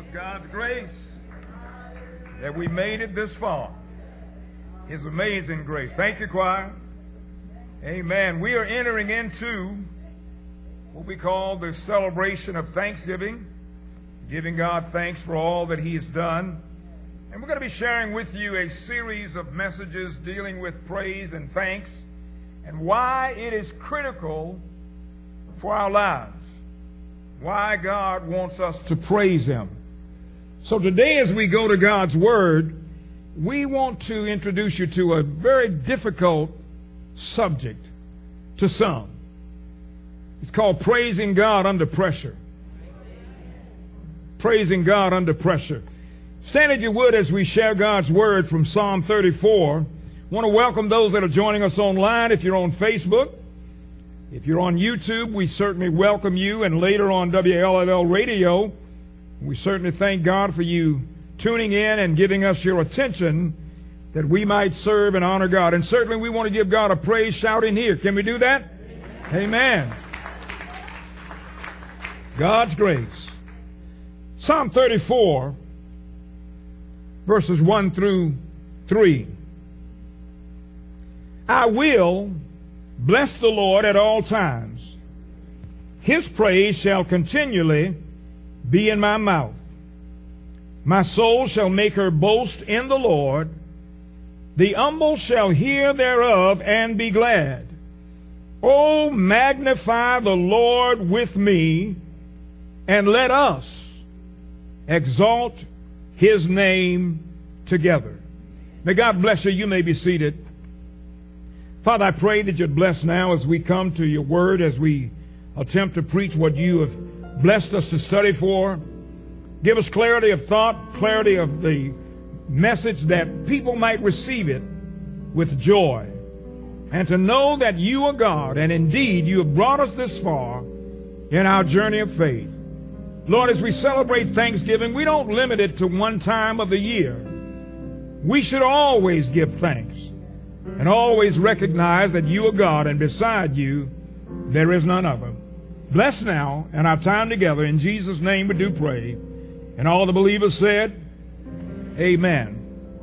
was God's grace that we made it this far. His amazing grace. Thank you, choir. Amen. We are entering into what we call the celebration of Thanksgiving, giving God thanks for all that He has done. And we're going to be sharing with you a series of messages dealing with praise and thanks and why it is critical for our lives, why God wants us to praise Him. So today, as we go to God's Word, we want to introduce you to a very difficult subject to some. It's called praising God under pressure. Praising God under pressure. Stand, if you would, as we share God's Word from Psalm 34. I want to welcome those that are joining us online. If you're on Facebook, if you're on YouTube, we certainly welcome you. And later on WLLL Radio, we certainly thank God for you tuning in and giving us your attention that we might serve and honor God. And certainly we want to give God a praise shout in here. Can we do that? Amen. Amen. God's grace. Psalm 34, verses 1 through 3. I will bless the Lord at all times. His praise shall continually be in my mouth. My soul shall make her boast in the Lord. The humble shall hear thereof and be glad. O magnify the Lord with me, and let us exalt His name together. May God bless you. You may be seated. Father, I pray that you'd bless now as we come to your word, as we attempt to preach what you have blessed us to study for. Give us clarity of thought, clarity of the message, that people might receive it with joy, and to know that you are God, and indeed you have brought us this far in our journey of faith. Lord, as we celebrate Thanksgiving, we don't limit it to one time of the year. We should always give thanks and always recognize that you are God, and beside you there is none other. Bless now and our time together. In Jesus' name we do pray. And all the believers said, amen.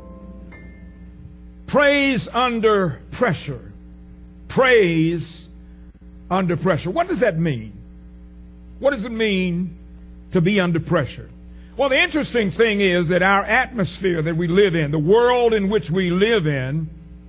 Praise under pressure. Praise under pressure. What does that mean? What does it mean to be under pressure? Well, the interesting thing is that our atmosphere that we live in, the world in which we live in,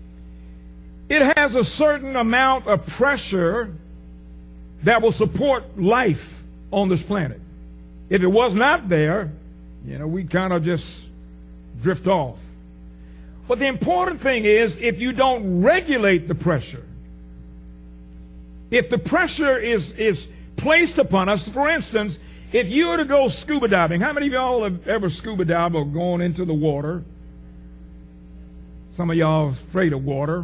it has a certain amount of pressure that will support life on this planet. If it was not there, we'd kind of just drift off. But the important thing is, if you don't regulate the pressure, if the pressure is placed upon us, for instance, if you were to go scuba diving, how many of y'all have ever scuba dived or gone into the water? Some of y'all are afraid of water.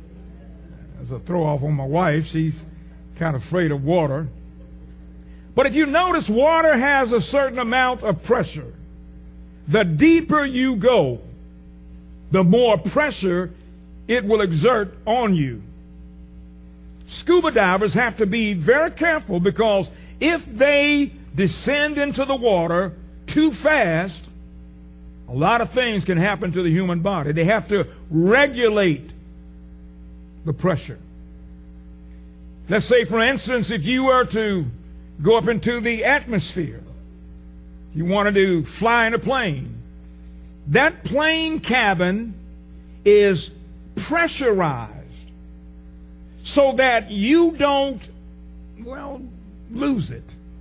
As a throw off on my wife, she's kind of afraid of water. But if you notice, water has a certain amount of pressure. The deeper you go, the more pressure it will exert on you. Scuba divers have to be very careful, because if they descend into the water too fast, a lot of things can happen to the human body. They have to regulate the pressure. Let's say, for instance, if you were to go up into the atmosphere, you wanted to fly in a plane, that plane cabin is pressurized so that you don't, lose it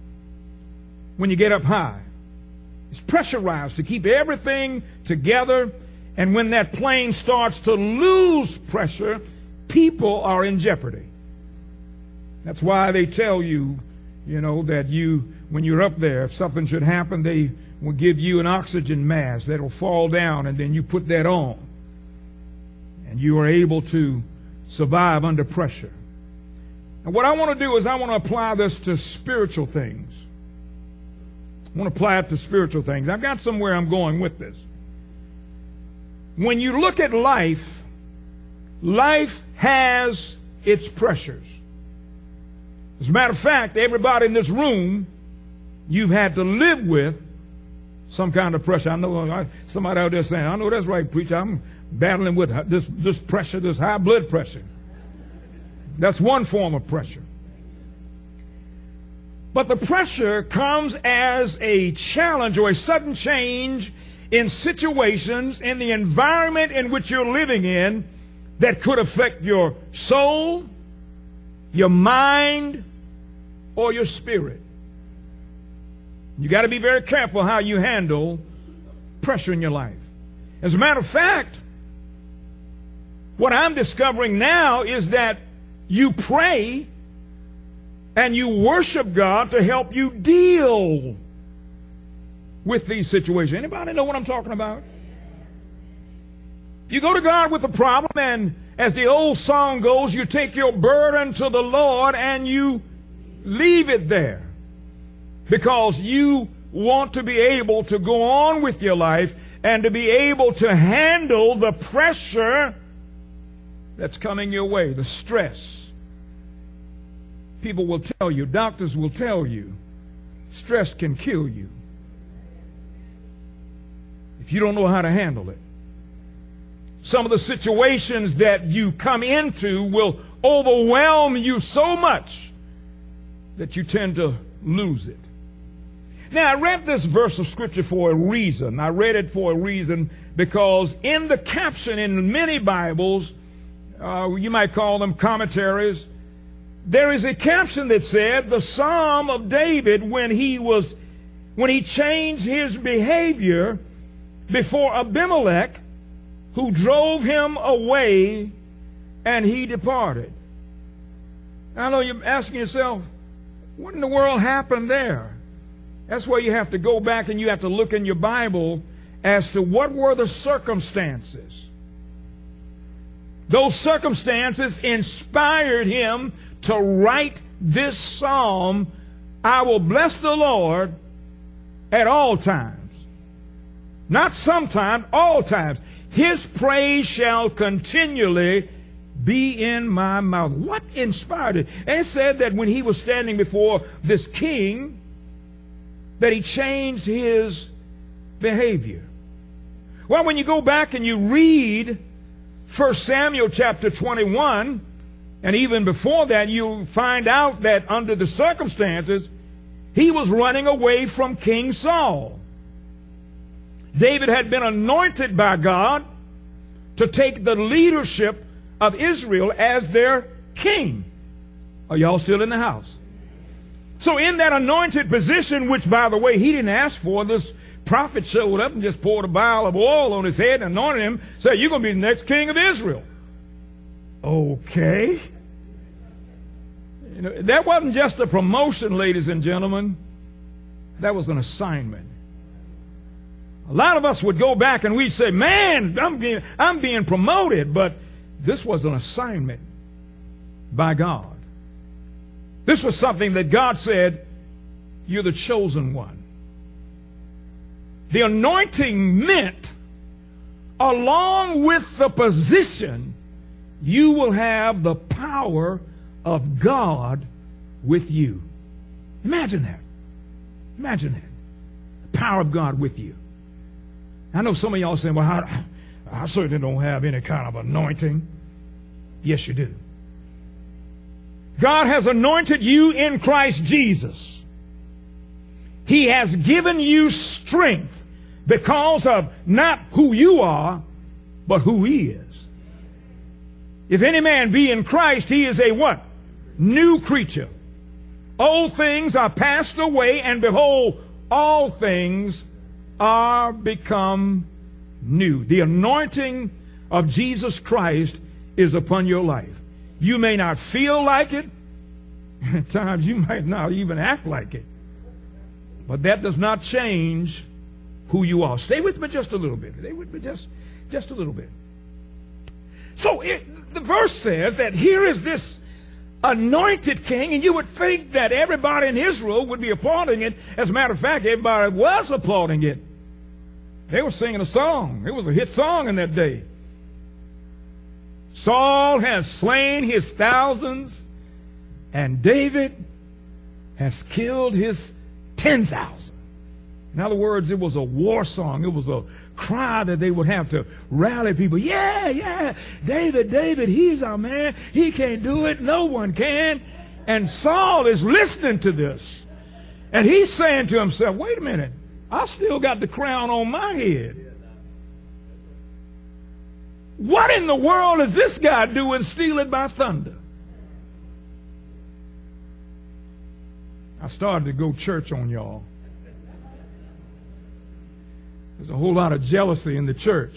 when you get up high. It's pressurized to keep everything together, and when that plane starts to lose pressure, people are in jeopardy. That's why they tell you, that when you're up there, if something should happen, they will give you an oxygen mask that'll fall down, and then you put that on, and you are able to survive under pressure. And what I want to do is I want to apply this to spiritual things. I want to apply it to spiritual things. I've got somewhere I'm going with this. When you look at life, life has its pressures. As a matter of fact, everybody in this room, you've had to live with some kind of pressure. I know somebody out there saying, I know that's right, preacher. I'm battling with this pressure, this high blood pressure. That's one form of pressure. But the pressure comes as a challenge or a sudden change in situations, in the environment in which you're living in, that could affect your soul, your mind, or your spirit. You got to be very careful how you handle pressure in your life. As a matter of fact, what I'm discovering now is that you pray and you worship God to help you deal with these situations. Anybody know what I'm talking about? You go to God with a problem, and as the old song goes, you take your burden to the Lord and you leave it there, because you want to be able to go on with your life and to be able to handle the pressure that's coming your way, the stress. People will tell you, doctors will tell you, stress can kill you if you don't know how to handle it. Some of the situations that you come into will overwhelm you so much that you tend to lose it. Now, I read this verse of Scripture for a reason. I read it for a reason because in the caption in many Bibles, you might call them commentaries, there is a caption that said the Psalm of David when he changed his behavior before Abimelech, who drove him away, and he departed. I know you're asking yourself, what in the world happened there? That's where you have to go back and you have to look in your Bible as to what were the circumstances. Those circumstances inspired him to write this psalm, I will bless the Lord at all times. Not sometimes, all times. His praise shall continually be in my mouth. What inspired it? And it said that when he was standing before this king, that he changed his behavior. Well, when you go back and you read 1 Samuel chapter 21, and even before that, you find out that under the circumstances, he was running away from King Saul. David had been anointed by God to take the leadership of Israel as their king. Are y'all still in the house? So in that anointed position, which, by the way, he didn't ask for, this prophet showed up and just poured a vial of oil on his head and anointed him, said, you're going to be the next king of Israel. Okay. You know, that wasn't just a promotion, ladies and gentlemen. That was an assignment. A lot of us would go back and we'd say, man, I'm being promoted, but this was an assignment by God. This was something that God said, you're the chosen one. The anointing meant, along with the position, you will have the power of God with you. Imagine that. Imagine that. The power of God with you. I know some of y'all saying, well, I certainly don't have any kind of anointing. Yes, you do. God has anointed you in Christ Jesus. He has given you strength because of not who you are, but who He is. If any man be in Christ, he is a what? New creature. Old things are passed away, and behold, all things are become new. The anointing of Jesus Christ is upon your life. You may not feel like it. At times you might not even act like it. But that does not change who you are. Stay with me just a little bit. Stay with me just a little bit. So the verse says that here is this anointed king, and you would think that everybody in Israel would be applauding it. As a matter of fact, everybody was applauding it. They were singing a song. It was a hit song in that day. Saul has slain his thousands, and David has killed his 10,000. In other words, it was a war song. It was a cry that they would have to rally people. Yeah, yeah, David, he's our man. He can't do it. No one can. And Saul is listening to this. And he's saying to himself, wait a minute, I still got the crown on my head. What in the world is this guy doing stealing my thunder? I started to go church on y'all. There's a whole lot of jealousy in the church.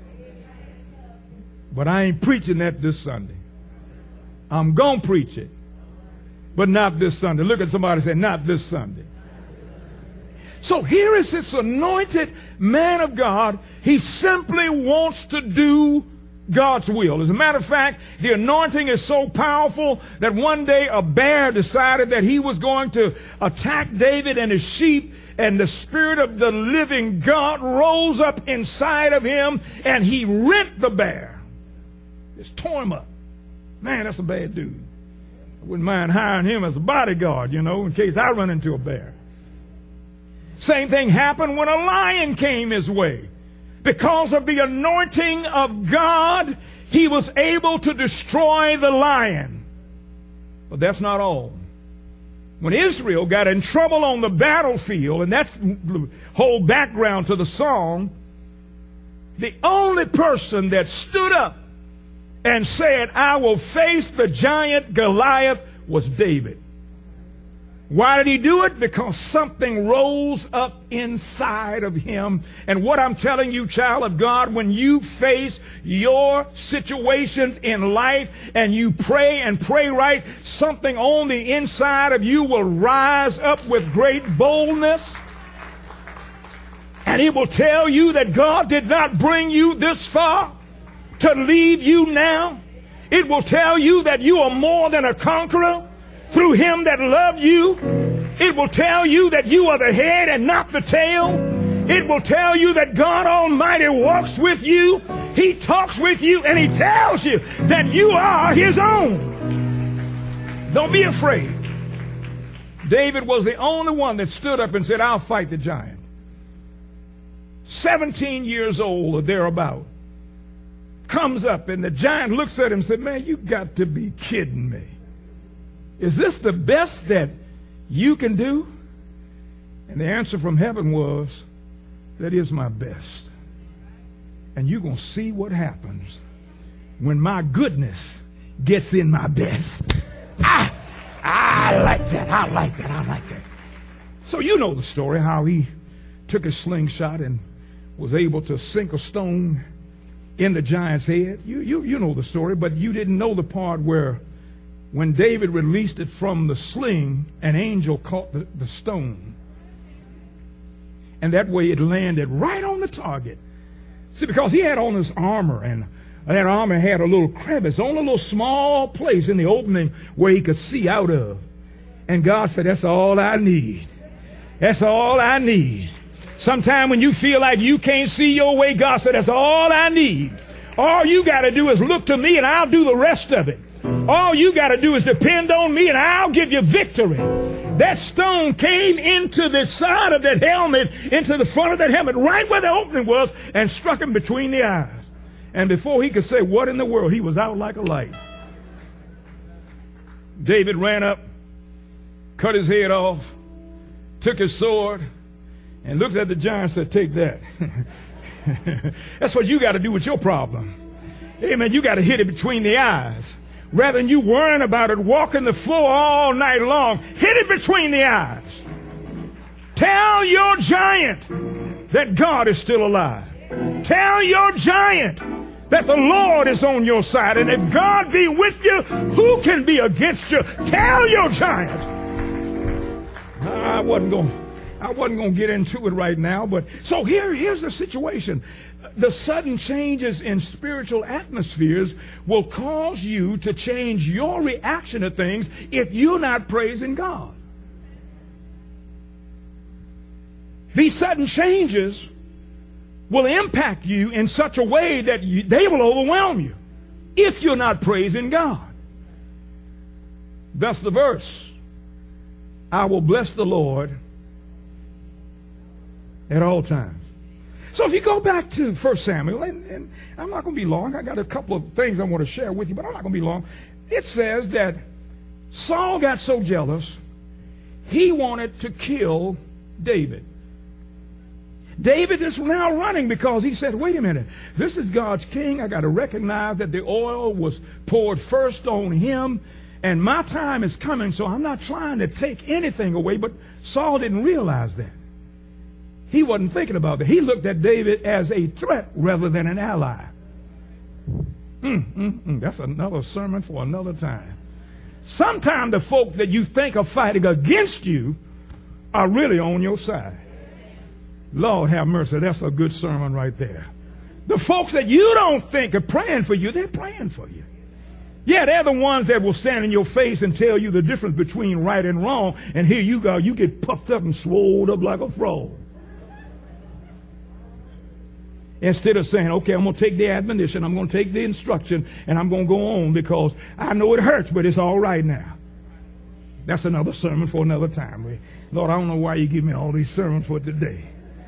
But I ain't preaching that this Sunday. I'm going to preach it. But not this Sunday. Look at somebody and say, not this Sunday. So here is this anointed man of God. He simply wants to do God's will. As a matter of fact, the anointing is so powerful that one day a bear decided that he was going to attack David and his sheep, and the Spirit of the living God rose up inside of him, and he rent the bear. Just tore him up. Man, that's a bad dude. I wouldn't mind hiring him as a bodyguard, in case I run into a bear. Same thing happened when a lion came his way. Because of the anointing of God, he was able to destroy the lion. But that's not all. When Israel got in trouble on the battlefield, and that's the whole background to the song, the only person that stood up and said, I will face the giant Goliath, was David. Why did he do it? Because something rose up inside of him. And what I'm telling you, child of God, when you face your situations in life and you pray and pray right, something on the inside of you will rise up with great boldness. And it will tell you that God did not bring you this far to leave you now. It will tell you that you are more than a conqueror through him that loved you. It will tell you that you are the head and not the tail. It will tell you that God Almighty walks with you. He talks with you, and he tells you that you are his own. Don't be afraid. David was the only one that stood up and said, I'll fight the giant. 17 years old or thereabout. Comes up, and the giant looks at him and said, man, you got to be kidding me. Is this the best that you can do? And the answer from heaven was, that is my best. And you're going to see what happens when my goodness gets in my best. I like that. I like that. I like that. So you know the story, how he took a slingshot and was able to sink a stone in the giant's head. You know the story, but you didn't know the part where when David released it from the sling, an angel caught the stone. And that way it landed right on the target. See, because he had on his armor, and that armor had a little crevice, only a little small place in the opening where he could see out of. And God said, that's all I need. That's all I need. Sometime when you feel like you can't see your way, God said, that's all I need. All you got to do is look to me, and I'll do the rest of it. All you got to do is depend on me, and I'll give you victory. That stone came into the side of that helmet, into the front of that helmet, right where the opening was, and struck him between the eyes. And before he could say, what in the world, he was out like a light. David ran up, cut his head off, took his sword, and looked at the giant and said, take that. That's what you got to do with your problem. Amen. You got to hit it between the eyes. Rather than you worrying about it, walking the floor all night long, hit it between the eyes. Tell your giant that God is still alive. Tell your giant that the Lord is on your side. And if God be with you, who can be against you? Tell your giant. I wasn't going to get into it right now, but so here's the situation. The sudden changes in spiritual atmospheres will cause you to change your reaction to things if you're not praising God. These sudden changes will impact you in such a way that they will overwhelm you if you're not praising God. Thus the verse, I will bless the Lord At all times. So if you go back to 1 Samuel, and I'm not going to be long. I got a couple of things I want to share with you, but I'm not going to be long. It says that Saul got so jealous, he wanted to kill David. David is now running because he said, wait a minute, this is God's king. I got to recognize that the oil was poured first on him, and my time is coming, so I'm not trying to take anything away. But Saul didn't realize that. He wasn't thinking about that. He looked at David as a threat rather than an ally. That's another sermon for another time. Sometimes the folk that you think are fighting against you are really on your side. Lord have mercy. That's a good sermon right there. The folks that you don't think are praying for you, they're praying for you. Yeah, they're the ones that will stand in your face and tell you the difference between right and wrong. And here you go, you get puffed up and swelled up like a frog. Instead of saying, okay, I'm going to take the admonition, I'm going to take the instruction, and I'm going to go on because I know it hurts, but it's all right now. That's another sermon for another time. Lord, I don't know why you give me all these sermons for today.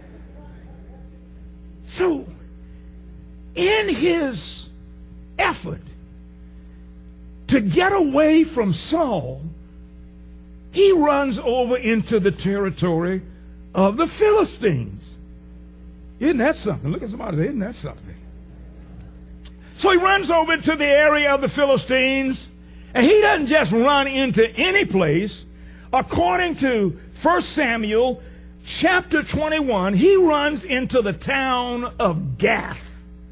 So, in his effort to get away from Saul, he runs over into the territory of the Philistines. Isn't that something? Look at somebody say, isn't that something? So he runs over to the area of the Philistines, and he doesn't just run into any place. According to 1 Samuel chapter 21, he runs into the town of Gath.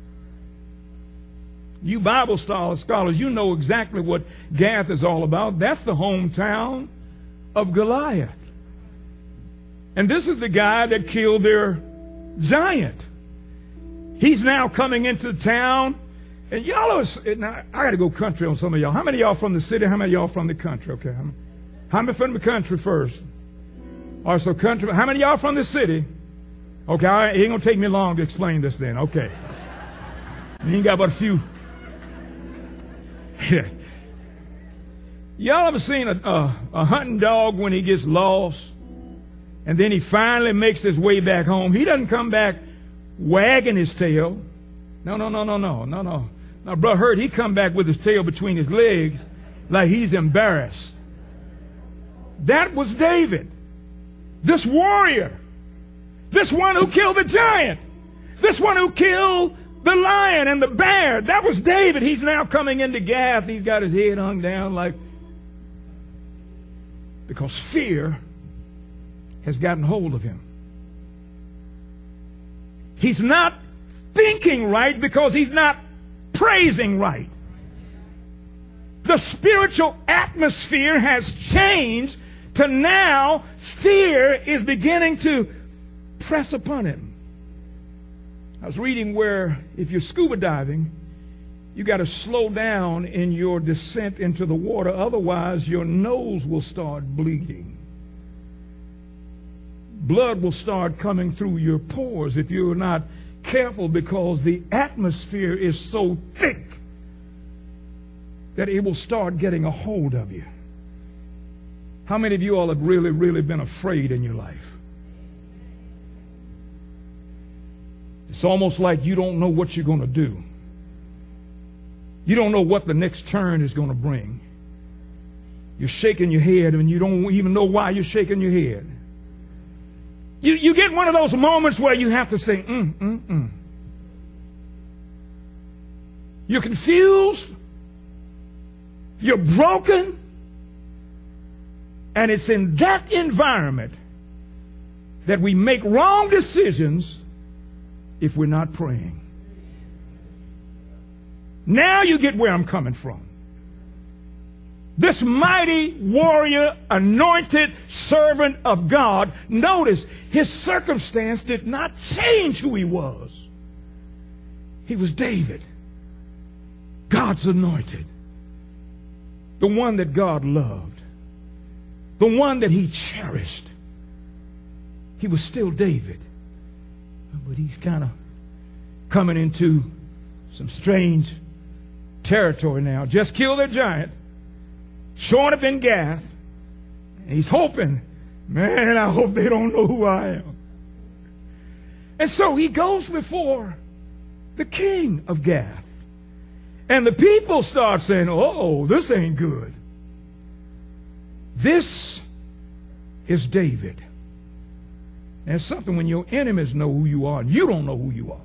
You Bible scholars, you know exactly what Gath is all about. That's the hometown of Goliath. And this is the guy that killed their giant. He's now coming into town. And y'all are, now, I got to go country on some of y'all. How many of y'all from the city? How many of y'all from the country? Okay. How many from the country first? All right, so country. How many of y'all from the city? Okay, all right, it ain't going to take me long to explain this then. Okay. You ain't got but a few. Y'all ever seen a hunting dog when he gets lost? And then he finally makes his way back home. He doesn't come back wagging his tail. No. Now, Brother Hurt, he come back with his tail between his legs like he's embarrassed. That was David. This warrior. This one who killed the giant. This one who killed the lion and the bear. That was David. He's now coming into Gath. He's got his head hung down like... because fear has gotten hold of him. He's not thinking right because he's not praising right. The spiritual atmosphere has changed to now fear is beginning to press upon him. I was reading where if you're scuba diving, you got to slow down in your descent into the water. Otherwise, your nose will start bleeding. Blood will start coming through your pores if you're not careful, because the atmosphere is so thick that it will start getting a hold of you. How many of you all have really, really been afraid in your life? It's almost like you don't know what you're going to do. You don't know what the next turn is going to bring. You're shaking your head and you don't even know why you're shaking your head. You get one of those moments where you have to say, You're confused. You're broken. And it's in that environment that we make wrong decisions if we're not praying. Now you get where I'm coming from. This mighty warrior, anointed servant of God, notice his circumstance did not change who he was. He was David, God's anointed, the one that God loved, the one that he cherished. He was still David, but he's kind of coming into some strange territory now. Just killed a giant, showing up in Gath, and he's hoping, man, I hope they don't know who I am. And so he goes before the king of Gath. And the people start saying, oh, this ain't good. This is David. There's something when your enemies know who you are and you don't know who you are.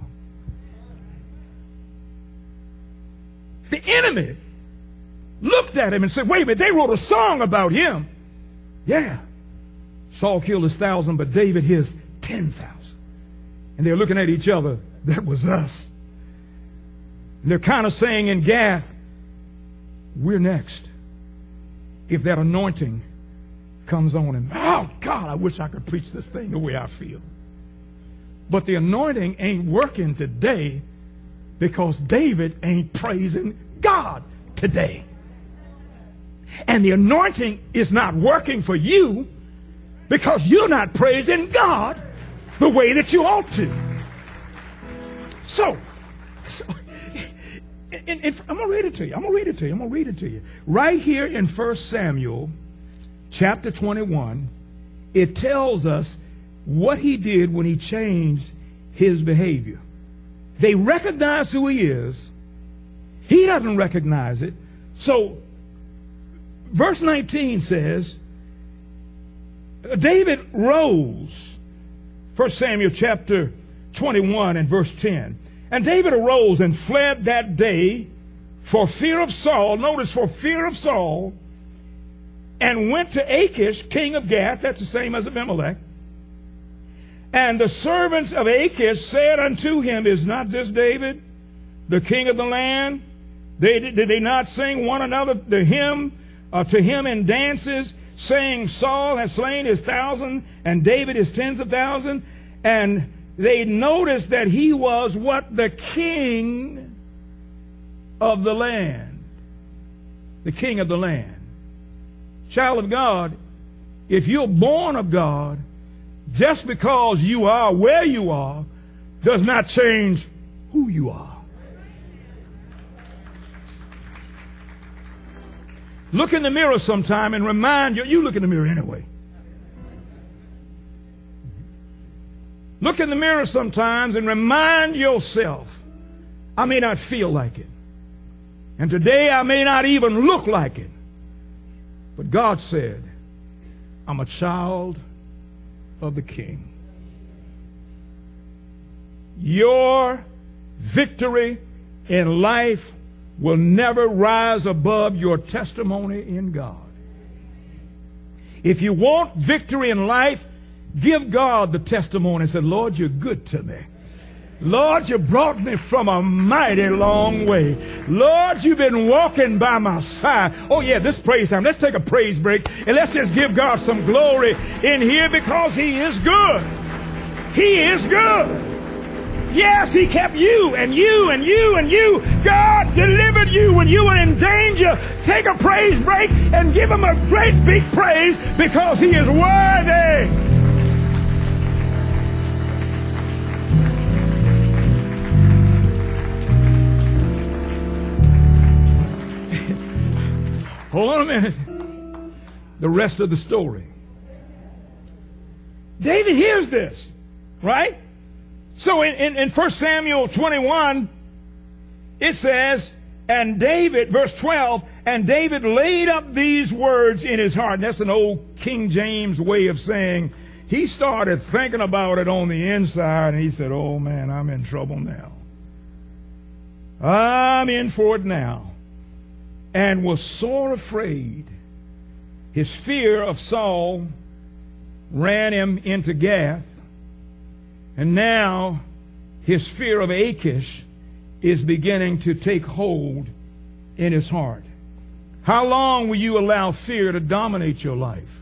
The enemy looked at him and said, wait a minute, they wrote a song about him. Yeah. Saul killed his 1,000, but David his 10,000. And they're looking at each other. That was us. And they're kind of saying in Gath, we're next. If that anointing comes on him. Oh, God, I wish I could preach this thing the way I feel. But the anointing ain't working today because David ain't praising God today. And the anointing is not working for you because you're not praising God the way that you ought to. So I'm going to read it to you. I'm going to read it to you. Right here in 1 Samuel chapter 21, it tells us what he did when he changed his behavior. They recognize who he is. He doesn't recognize it. So verse 19 says, David rose. 1 Samuel chapter 21 and verse 10. And David arose and fled that day for fear of Saul. Notice, for fear of Saul. And went to Achish, king of Gath. That's the same as Abimelech. And the servants of Achish said unto him, is not this David, the king of the land? Did they not sing one another the hymn to him in dances, saying, Saul has slain his 1,000 and David his 10,000? And they noticed that he was what? The king of the land. The king of the land. Child of God, if you're born of God, just because you are where you are does not change who you are. Look in the mirror sometime and remind you look in the mirror anyway. Look in the mirror sometimes and remind yourself, I may not feel like it. And today I may not even look like it. But God said, I'm a child of the King. Your victory in life will never rise above your testimony in God. If you want victory in life, give God the testimony and say, Lord, you're good to me. Lord, you brought me from a mighty long way. Lord, you've been walking by my side. Oh, yeah, this praise time. Let's take a praise break and let's just give God some glory in here because He is good. He is good. Yes, He kept you and you and you and you. God delivered you when you were in danger. Take a praise break and give Him a great big praise because He is worthy. Hold on a minute. The rest of the story. David hears this, right? So in 1 Samuel 21, it says, and David, verse 12, and David laid up these words in his heart. And that's an old King James way of saying he started thinking about it on the inside, and he said, oh man, I'm in trouble now. I'm in for it now. And was sore afraid. His fear of Saul ran him into Gath. And now his fear of Achish is beginning to take hold in his heart. How long will you allow fear to dominate your life?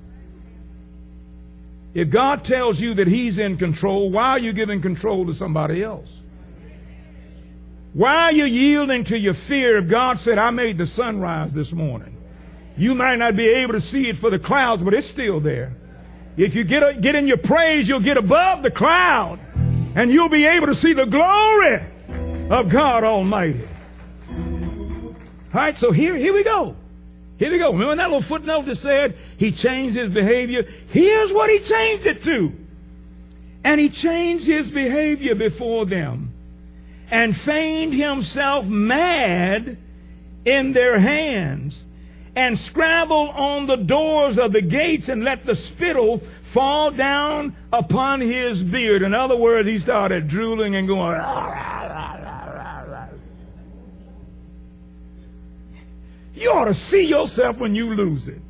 If God tells you that He's in control, why are you giving control to somebody else? Why are you yielding to your fear if God said, I made the sunrise this morning? You might not be able to see it for the clouds, but it's still there. If you get in your praise, you'll get above the cloud, and you'll be able to see the glory of God Almighty. All right, so here we go. Here we go. Remember that little footnote that said he changed his behavior? Here's what he changed it to. And he changed his behavior before them and feigned himself mad in their hands and scrabbled on the doors of the gates and let the spittle fall down upon his beard. In other words, he started drooling and going, rah, rah, rah, rah, rah, rah. You ought to see yourself when you lose it.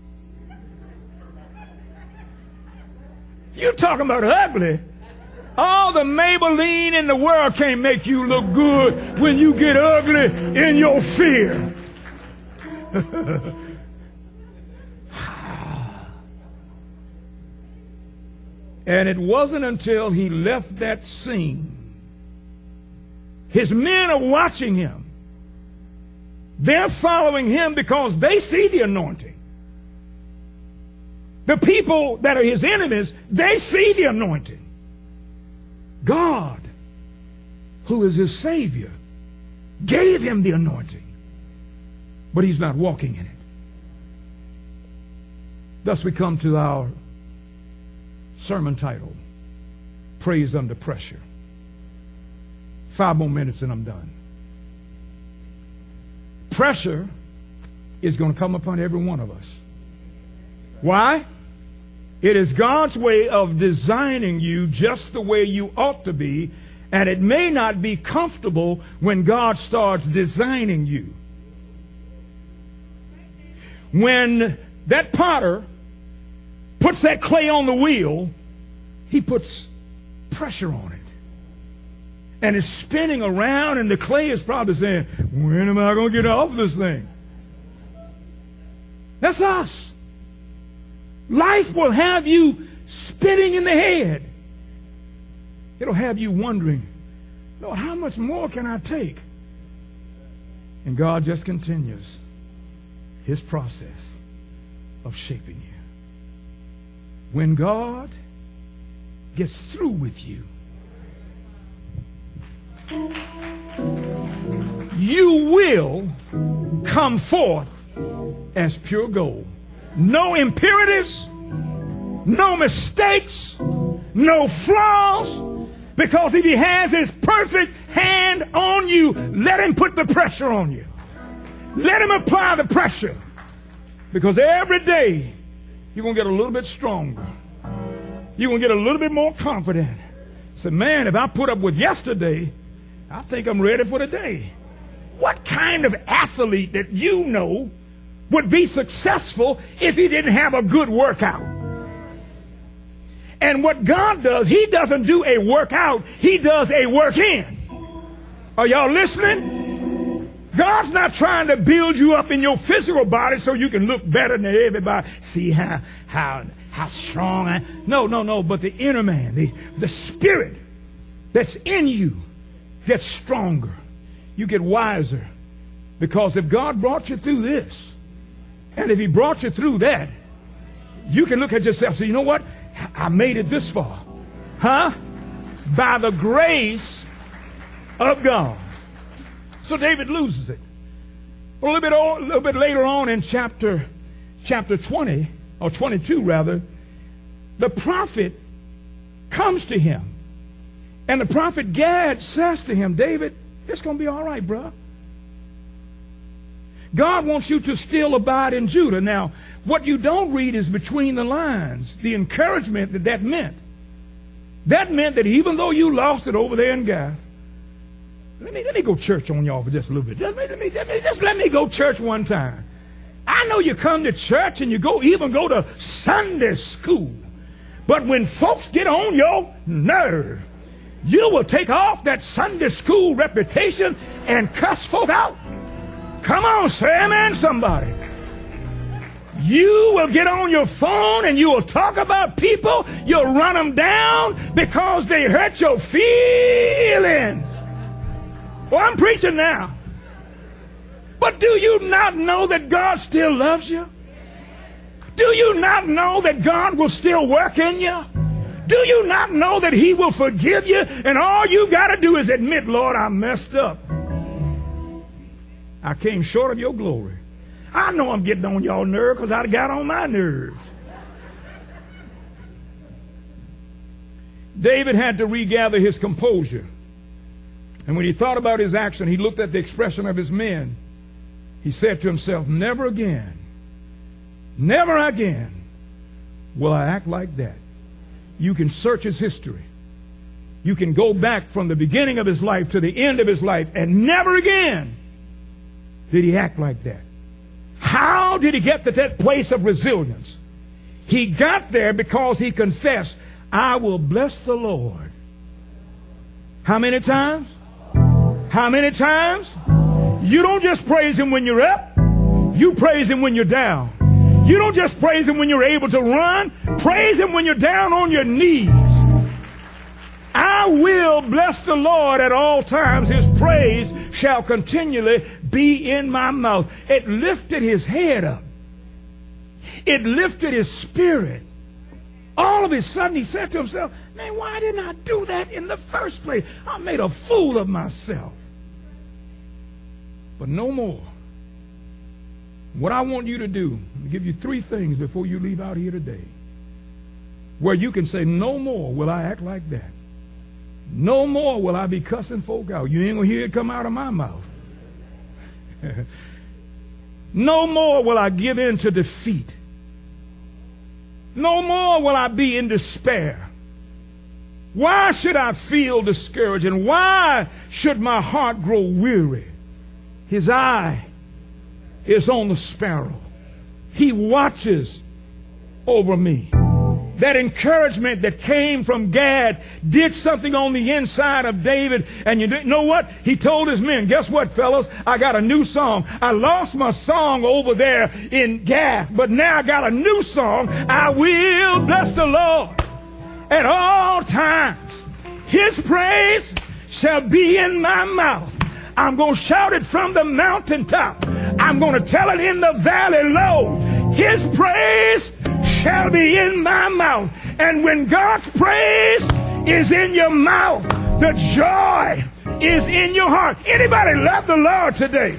You talking about ugly. All the Maybelline in the world can't make you look good when you get ugly in your fear. And it wasn't until he left that scene. His men are watching him. They're following him because they see the anointing. The people that are his enemies, they see the anointing. God, who is his Savior, gave him the anointing, but he's not walking in it. Thus we come to our sermon title, Praise Under Pressure. 5 more minutes and I'm done. Pressure is going to come upon every one of us. Why? It is God's way of designing you just the way you ought to be, and it may not be comfortable when God starts designing you. When that potter puts that clay on the wheel, he puts pressure on it. And it's spinning around, and the clay is probably saying, when am I going to get off this thing? That's us. Life will have you spitting in the head. It'll have you wondering, Lord, how much more can I take? And God just continues his process of shaping you. When God gets through with you, you will come forth as pure gold. No impurities, no mistakes, no flaws, because if he has his perfect hand on you, let him put the pressure on you. Let him apply the pressure, because every day you're going to get a little bit stronger. You're going to get a little bit more confident. Say, man, if I put up with yesterday, I think I'm ready for today. What kind of athlete that you know would be successful if he didn't have a good workout? And what God does, he doesn't do a workout, he does a work in. Are y'all listening? God's not trying to build you up in your physical body so you can look better than everybody. See how strong I am. No. But the inner man, the spirit that's in you gets stronger. You get wiser. Because if God brought you through this, and if he brought you through that, you can look at yourself and say, you know what? I made it this far. Huh? By the grace of God. So David loses it. A little bit later on in chapter 20, or 22 rather, the prophet comes to him. And the prophet Gad says to him, David, it's going to be all right, bro. God wants you to still abide in Judah. Now, what you don't read is between the lines, the encouragement that meant. That meant that even though you lost it over there in Gath, let me go church on y'all for just a little bit. Just let me go church one time. I know you come to church and you even go to Sunday school. But when folks get on your nerve, you will take off that Sunday school reputation and cuss folk out. Come on, say amen, somebody. You will get on your phone and you will talk about people. You'll run them down because they hurt your feelings. Well, I'm preaching now. But do you not know that God still loves you? Do you not know that God will still work in you? Do you not know that he will forgive you? And all you got to do is admit, Lord, I messed up. I came short of your glory. I know I'm getting on y'all nerves because I got on my nerves. David had to regather his composure. And when he thought about his action, he looked at the expression of his men. He said to himself, never again will I act like that. You can search his history. You can go back from the beginning of his life to the end of his life, and never again did he act like that. How did he get to that place of resilience? He got there because he confessed, I will bless the Lord. How many times? How many times? You don't just praise him when you're up. You praise him when you're down. You don't just praise him when you're able to run. Praise him when you're down on your knees. I will bless the Lord at all times. His praise shall continually be in my mouth. It lifted his head up. It lifted his spirit. All of a sudden he said to himself, man, why didn't I do that in the first place? I made a fool of myself. But no more. What I want you to do, I'll give you 3 things before you leave out here today, where you can say, no more will I act like that. No more will I be cussing folk out. You ain't going to hear it come out of my mouth. No more will I give in to defeat. No more will I be in despair. Why should I feel discouraged? And why should my heart grow weary? His eye is on the sparrow. He watches over me. That encouragement that came from Gad did something on the inside of David. And you know what? He told his men, guess what, fellas? I got a new song. I lost my song over there in Gath, but now I got a new song. I will bless the Lord at all times. His praise shall be in my mouth. I'm going to shout it from the mountaintop. I'm going to tell it in the valley low. His praise shall be in my mouth. And when God's praise is in your mouth, the joy is in your heart. Anybody love the Lord today?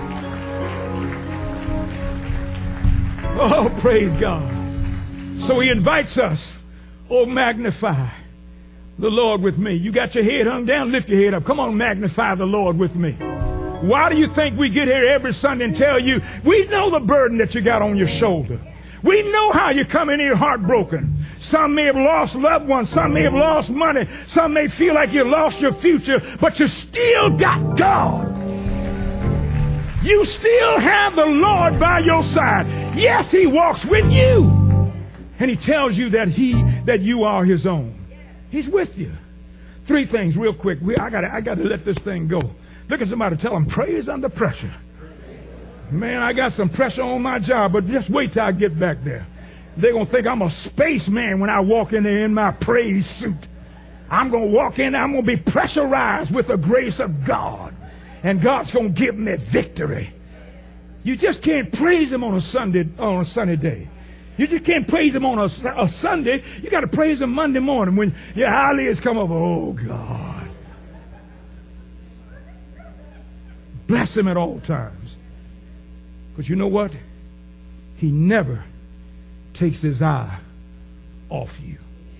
Oh, praise God. So he invites us, oh, magnify the Lord with me. You got your head hung down, lift your head up. Come on, magnify the Lord with me. Why do you think we get here every Sunday and tell you, we know the burden that you got on your shoulder. We know how you come in here heartbroken. Some may have lost loved ones. Some may have lost money. Some may feel like you lost your future, but you still got God. You still have the Lord by your side. Yes, he walks with you. And he tells you that you are his own. He's with you. 3 things real quick. I got to let this thing go. Look at somebody, tell them, praise under pressure. Man, I got some pressure on my job, but just wait till I get back there. They're going to think I'm a spaceman when I walk in there in my praise suit. I'm going to walk in there, I'm going to be pressurized with the grace of God. And God's going to give me victory. You just can't praise him on a sunny day. You just can't praise him on a Sunday. You got to praise him Monday morning when your eyelids come over. Oh, God. Bless him at all times. Because you know what? He never takes his eye off you.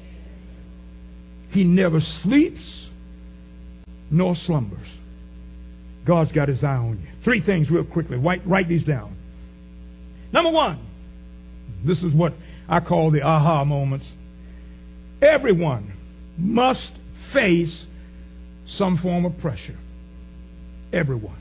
He never sleeps nor slumbers. God's got his eye on you. 3 things real quickly. Write these down. Number 1. This is what I call the aha moments. Everyone must face some form of pressure. Everyone.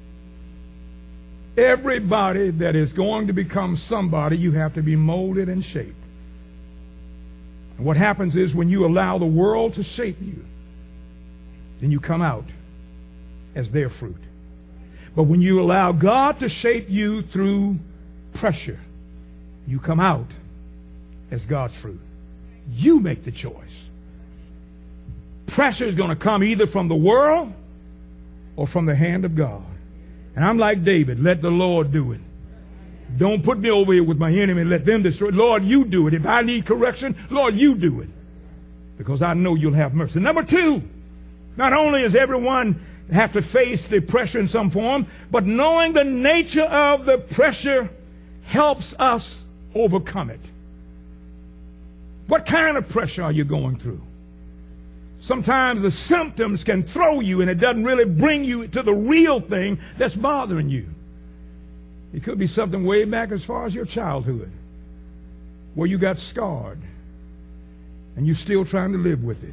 Everybody that is going to become somebody, you have to be molded and shaped. And what happens is when you allow the world to shape you, then you come out as their fruit. But when you allow God to shape you through pressure, you come out as God's fruit. You make the choice. Pressure is going to come either from the world or from the hand of God. And I'm like David, let the Lord do it. Don't put me over here with my enemy and let them destroy. Lord, you do it. If I need correction, Lord, you do it. Because I know you'll have mercy. Number 2, not only does everyone have to face the pressure in some form, but knowing the nature of the pressure helps us overcome it. What kind of pressure are you going through? Sometimes the symptoms can throw you and it doesn't really bring you to the real thing that's bothering you. It could be something way back as far as your childhood, where you got scarred and you're still trying to live with it.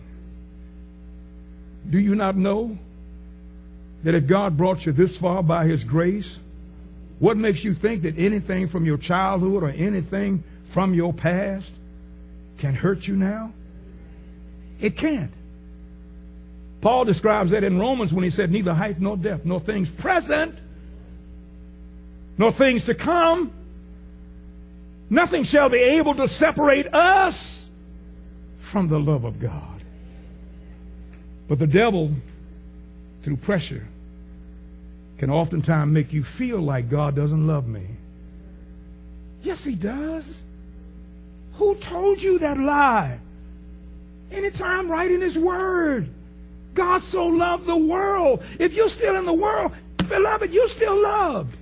Do you not know that if God brought you this far by His grace, what makes you think that anything from your childhood or anything from your past can hurt you now? It can't. Paul describes that in Romans when he said, neither height nor depth, nor things present, nor things to come, nothing shall be able to separate us from the love of God. But the devil, through pressure, can oftentimes make you feel like God doesn't love me. Yes, He does. Who told you that lie? Anytime right in His Word. God so loved the world. If you're still in the world, beloved, you're still loved.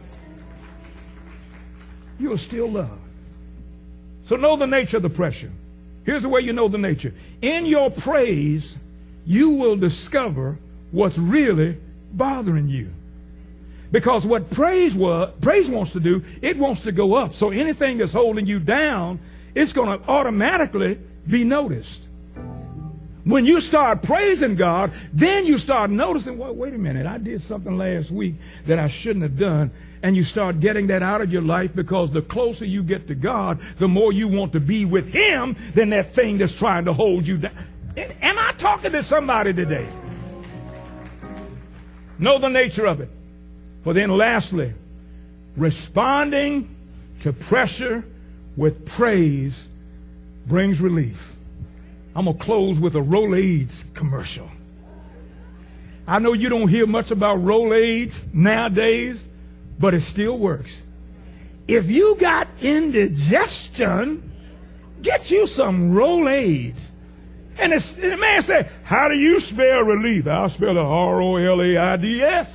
You're still loved. So know the nature of the pressure. Here's the way you know the nature. In your praise, you will discover what's really bothering you. Because what praise wants to do, it wants to go up. So anything that's holding you down, it's going to automatically be noticed. When you start praising God, then you start noticing, well, wait a minute, I did something last week that I shouldn't have done. And you start getting that out of your life, because the closer you get to God, the more you want to be with Him than that thing that's trying to hold you down. Am I talking to somebody today? Know the nature of it. But then lastly, responding to pressure with praise brings relief. I'm going to close with a Rolaids commercial. I know you don't hear much about Rolaids nowadays, but it still works. If you got indigestion, get you some Rolaids. And the man said, how do you spell relief? I'll spell it R-O-L-A-I-D-S.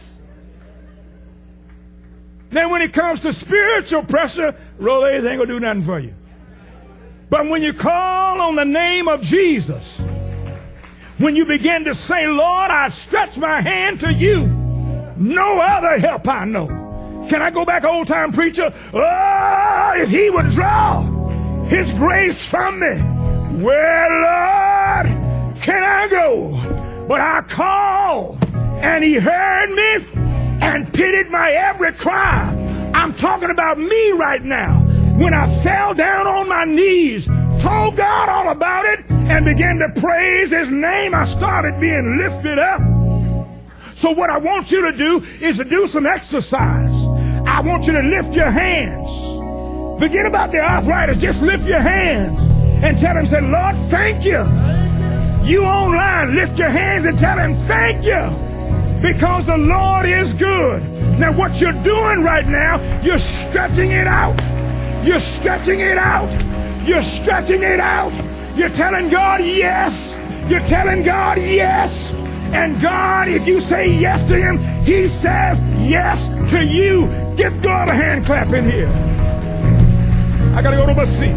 Now, when it comes to spiritual pressure, Rolaids ain't going to do nothing for you. But when you call on the name of Jesus, when you begin to say, Lord, I stretch my hand to you, no other help I know. Can I go back, old time preacher? Oh, if He would draw His grace from me, where, Lord, can I go? But I called, and He heard me and pitied my every cry. I'm talking about me right now. When I fell down on my knees, told God all about it, and began to praise His name, I started being lifted up. So what I want you to do is to do some exercise. I want you to lift your hands. Forget about the arthritis. Just lift your hands and tell Him, say, Lord, thank you. You online, lift your hands and tell Him, thank you, because the Lord is good. Now what you're doing right now, you're stretching it out. You're stretching it out. You're stretching it out. You're telling God yes. You're telling God yes. And God, if you say yes to Him, He says yes to you. Give God a hand clap in here. I got to go to my seat.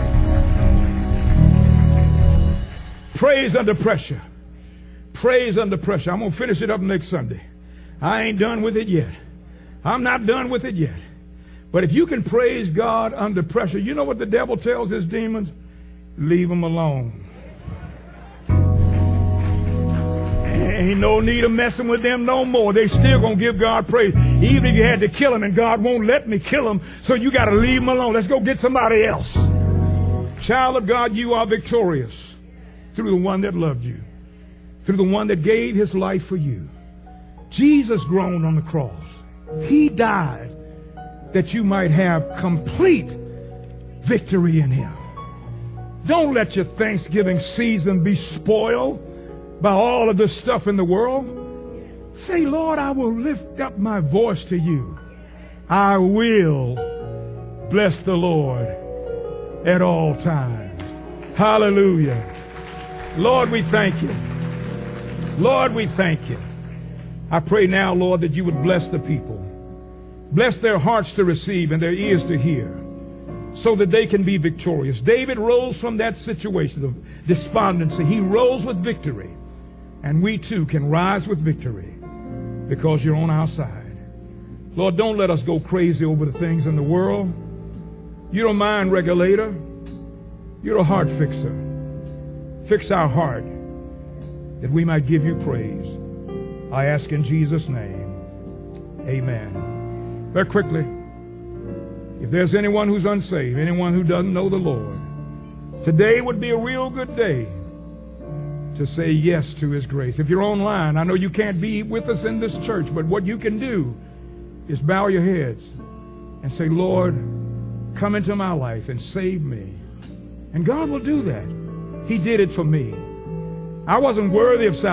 Praise under pressure. Praise under pressure. I'm going to finish it up next Sunday. I ain't done with it yet. I'm not done with it yet. But if you can praise God under pressure, you know what the devil tells his demons? Leave them alone. Ain't no need of messing with them no more. They still gonna give God praise. Even if you had to kill them, and God won't let me kill them, so you got to leave them alone. Let's go get somebody else. Child of God, you are victorious through the one that loved you, through the one that gave His life for you. Jesus groaned on the cross. He died that you might have complete victory in Him. Don't let your Thanksgiving season be spoiled by all of this stuff in the world. Say, Lord, I will lift up my voice to you. I will bless the Lord at all times. Hallelujah. Lord, we thank you. Lord, we thank you. I pray now, Lord, that you would bless the people. Bless their hearts to receive and their ears to hear. so that they can be victorious. David rose from that situation of despondency. He rose with victory. And we too can rise with victory because you're on our side. Lord, don't let us go crazy over the things in the world. You're a mind regulator. You're a heart fixer. Fix our heart that we might give you praise. I ask in Jesus' name. Amen. Very quickly, if there's anyone who's unsaved, anyone who doesn't know the Lord, today would be a real good day to say yes to his grace. If you're online, I know you can't be with us in this church, but what you can do is bow your heads and say, Lord, come into my life and save me. And God will do that. He did it for me. I wasn't worthy of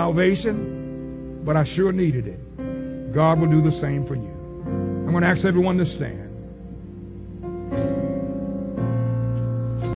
salvation, but I sure needed it. God will do the same for you. I'm going to ask everyone to stand.